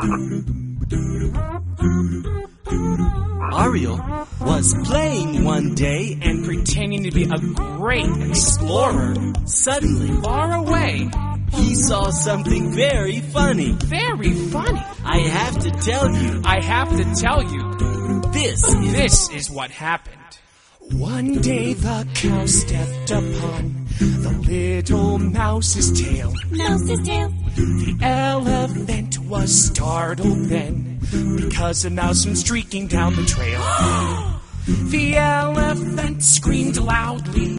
Ariel was playing one day and pretending to be a great explorer. Suddenly, Far away. he saw something very funny. Very funny. I have to tell you, I have to tell you, this is what happened. One day the cow stepped upon the little mouse's tail. Mouse's tail. The elephant was startled then, because a mouse went streaking down the trail. The elephant screamed loudly.